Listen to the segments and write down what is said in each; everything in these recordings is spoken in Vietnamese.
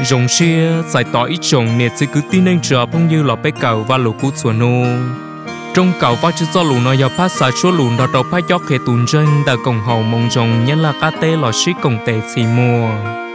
rồng xia giải tỏa ít trồng nè chỉ cứ tin anh chờ phong như lọ bé cầu và lũ cú chuột nô trong cầu và chỉ do lũ nó giờ phát xả chúa lũ đó đầu phát gió khề tùn chân đã cổng hậu mong rồng nhân là cá tê lọ xí cổng tê xì mùa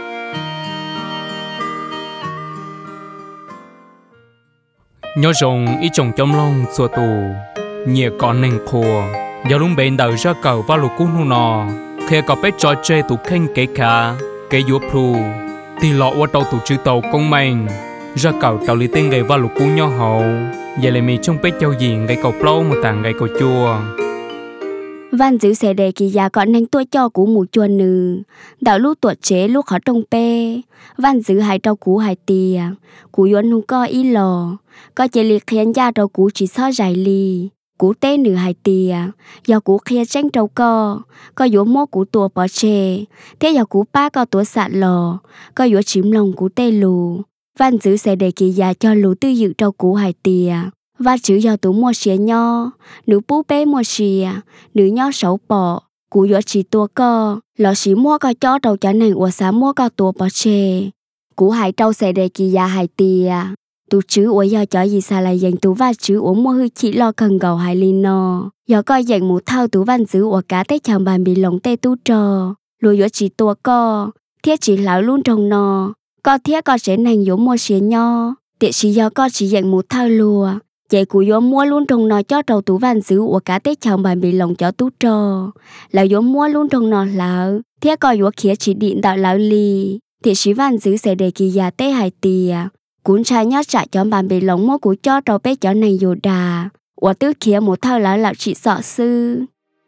nhớ rồng ít trồng trong long xua tù nhẹ còn nền khô giờ lúc bên đầu ra cầu và lũ cú nô khi có bé trò chơi tụ khen kể cả kể dúa pru thì lọ qua tàu tụ chữ tàu công mình ra cầu tàu lý tên gây vào lục cú nhỏ hậu giờ lại mi trong bé châu diện gây cầu plau một tảng gây cầu chua văn giữ xe đề kỳ già còn nên tôi cho cú mù chua nừ đạo lúc tuột chế lúc khó trong pe văn giữ hai trâu cú hai tìa cú yuan nu co ý lò có chế liệt khiến gia trâu cú chỉ so dài ly cú tê nửa hai tìa giờ cú kia tranh trâu có yếu mô cú tua bỏ chê thế giờ cú ba có tua sạ lò có yếu chìm lòng cú tê lù văn giữ sẽ để kỳ già cho lù tư dự trâu cú hai tìa và chữ giờ tú mua xìa nho nữ bú bê mua xìa nữ nho xấu bỏ cú yếu chỉ tua lò xí mua có cho trâu chả này ua xá mua có tua bỏ chê cú hai trâu sẽ để kỳ già hai tìa tu chữ ủa giờ cho gì sao lại dành tu và chữ ủa mua hư chỉ lo cần gầu hai linh no giờ coi dành một thao tu văn chữ ủa cá tết chàng bàn bị lồng tê tu trò lùi ủa chỉ tua thiết chỉ lão luôn trong no thiết sẽ nành ủa mua xía nho tiệt chỉ giờ chỉ dành một thao lùa chạy của ủa mua luôn trong no cho trâu tu văn chữ ủa cá tết chàng bàn bị lồng cho tu trò là ủa mua luôn trong no lão thiết ủa khía chỉ điện đạo lão lì tiệt chỉ văn chữ sẽ để kỳ già tê hai tìa cuốn trai nhát trả cho bạn bị lỏng mô của cho trâu bé cho này dù đà và tứ kia một thao lão chị sợ sư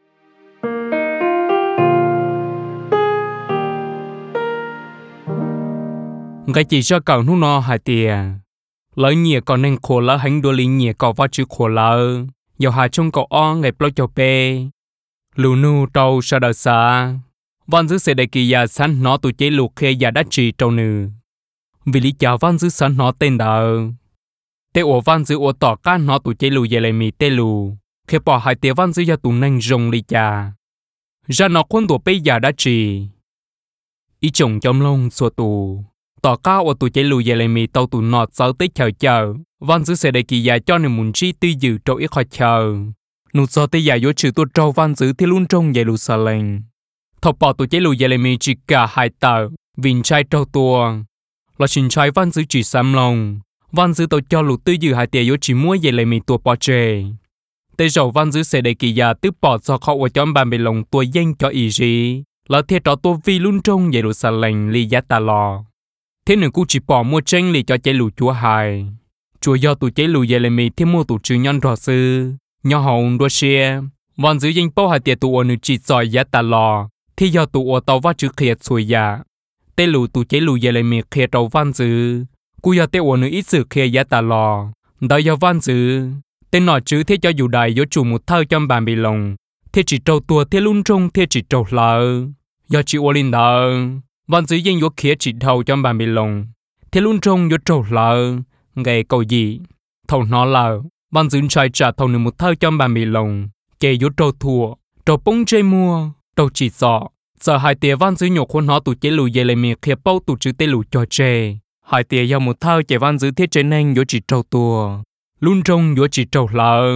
cái chỉ cho cầu nu no hai tìa lấy nhẹ còn nên khổ lỡ hành đua linh nhẹ cầu vào chữ khổ lỡ giờ hai trong cầu o ngày plo cho bé lù nu trâu sa đờ sa văn giữ sẽ đại kỳ già sẵn nó tụi chế lù khe già đắt trì trâu nư vì lý do văn giữ sẵn nó tên đờ tế ổ văn giữ ổ tỏ cá nó tụi chế lù dễ lại mì tê lù khi bỏ hai tế văn giữ cho tụi nâng rồng lý chà ra nó khuôn tụi bê già đắt trì ý chồng trong lông xua tù tỏ cá ổ tụi chế lù dễ lại mì tàu tụi nọt sáu tế chờ văn giữ sẽ đại kỳ già cho nên muốn chi tư dự trâu ít khỏi chờ nụ do tế già yếu trừ tụi trâu văn giữ thì luôn trông dễ lù xa lên thọc bỏ tụi chế lù dễ lại mì chỉ cả hai tờ vinh trai trâu tua là xin trai văn giữ chỉ xăm lòng văn giữ tàu cho lũ tư dự hai tiền yếu chỉ mua về lại mình tua bỏ chê tới rồi văn giữ sẽ để kỳ già tức bỏ cho họ ở trong bàn bề lòng tua danh cho ý gì là thiệt đó tua vi luôn trông về lũ xà lành li giá ta lò thế nữa cũng chỉ bỏ mua tranh li cho chế lũ chúa hài chúa do tụi chế lũ về lại mình thêm mua tụi chữ nhân rõ sư nhỏ hồng đua xe văn giữ danh bao hai tiền tụi ở nữ chỉ giỏi giá ta lò thì do tụi ở tàu vắt chữ khiết xuôi giá tê lù tụ chế lù về lại miệt khía trâu văn dữ cú giờ tê ổn nữa ít sự khía giá ta lò đợi giờ văn dữ tên nọ chứ thế cho dù đại yếu chủ một thao trong bàn bị lồng thế chỉ trâu tua thế luôn trong thế chỉ trâu lờ giờ chỉ ổn linh đờ văn dữ danh yếu khía chỉ thầu trong bàn bị lồng thế luôn trong yếu trâu lờ ngày cầu gì thầu nó lờ văn dữ trai trả thầu nữa một thao trong bàn bị lồng kề yếu trâu thua trâu bông chơi mua trâu chỉ dọ giờ hai tia văn giữ nhục khuôn họ tụ chế lù về lại miệng khía bao tụ chữ tê lù cho chê hai tia giao một thao chế văn giữ thiết chế nên yếu chỉ trâu tua luôn trong yếu chỉ trâu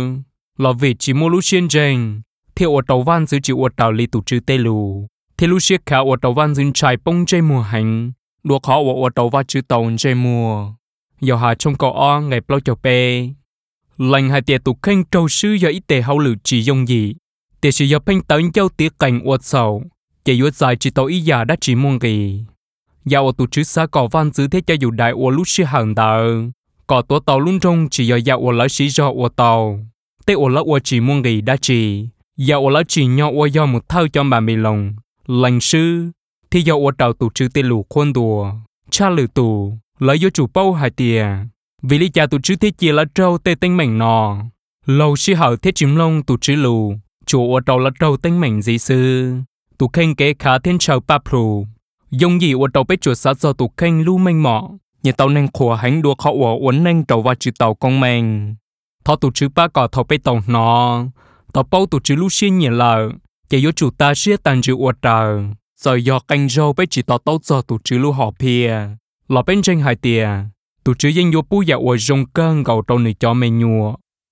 là vì chỉ mua lũ xiên chênh theo ở tàu văn giữ chỉ ở tàu li tụ chữ tê lù theo lũ xiết khá ở tàu văn giữ trai bông chê mùa hành đua khó ở tàu văn chữ tàu chê mùa giờ hai trong cỏ o ngày bao cho bê lành hai tia tụ khanh trâu sư giờ ít tê hậu lử chỉ dùng gì tia sử giờ phanh tới châu tía cảnh ở sầu chỉ yếu dài chỉ tàu ý già đã chỉ mong gì giờ ở tụ chữ xã cỏ văn giữ thế cho dù đại ở lúc xưa hàng đờ cỏ tổ tàu luôn trong chỉ giờ ở lỡ sĩ do ở tàu thế ở lỡ ở chỉ mong gì đã chỉ giờ ở lỡ chỉ nhau ở do một thao cho bà mì lòng lành sư thì giờ ở tàu tụ chữ tê lù khuôn đùa cha lử tụ lấy yếu chủ bao hai tiền vì lý cha tụ chữ thế chia là trâu tê tinh mảnh nọ lâu sĩ hậu thế chìm lông tụ chữ lù chủ ở tàu là trâu tinh mảnh gì sư tụ khen kế khá thiên trào ba phù dùng gì ở tàu bế chuột sát do tụ khen lưu mênh mọ nhà tàu nâng khổ hành đua khó ở uốn nâng tàu và chữ tàu công mình thọ tụ chữ ba cỏ thọ bế tàu nó tàu bao tụ chữ lưu xuyên nhẹ lờ chỉ yếu chủ ta xuyên tàn chữ ở tàu rồi do canh râu bế chỉ tàu tàu do tụ chữ lưu họ pia lọ bên trên hai tia tụ chữ danh vô bù dạ ở rong cơn gầu trâu nửa cho mẹ nhua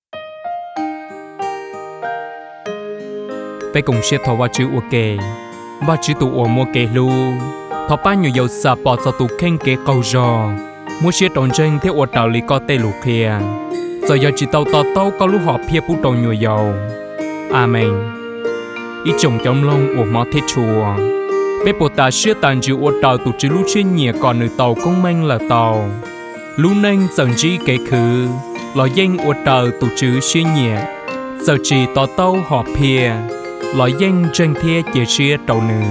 bé cùng xe thọ vào chữ ok và chữ tụ ở mua kề lu thọ ba nhiều dầu sạp bỏ cho tụ khen kế cầu rò mua xe tròn trên theo ở tàu lý có tê lục kia giờ giờ chỉ tàu tàu có lúc họ phía bút đầu nhiều dầu amen ý chồng trong lông ở mỏ thế chùa bé bộ ta xe tàn chịu ở tàu tụ chữ lúc chuyên nhẹ còn nửa tàu công minh là tàu lúc nên dần chỉ kế khứ lò danh ở tàu tụ chữ chuyên nhẹ giờ chỉ tàu họ phía lò danh trên thế chỉ xe tàu nửa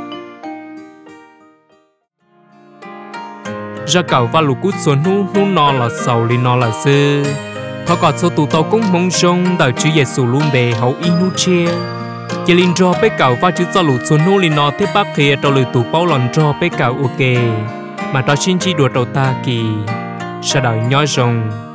ra cầu và lục cút xuống nu nó là sầu li nó là sư họ còn số tụ tàu cũng mong rong đợi chữ Giêsu luôn bề hậu in nu chia chỉ linh cho bé cầu và chữ cho lục xuống nu li nó tiếp bác kia tàu lười tụ bao lần cho bé cầu ok mà đó xin chỉ đùa đầu ta kỳ sao đợi nhói rong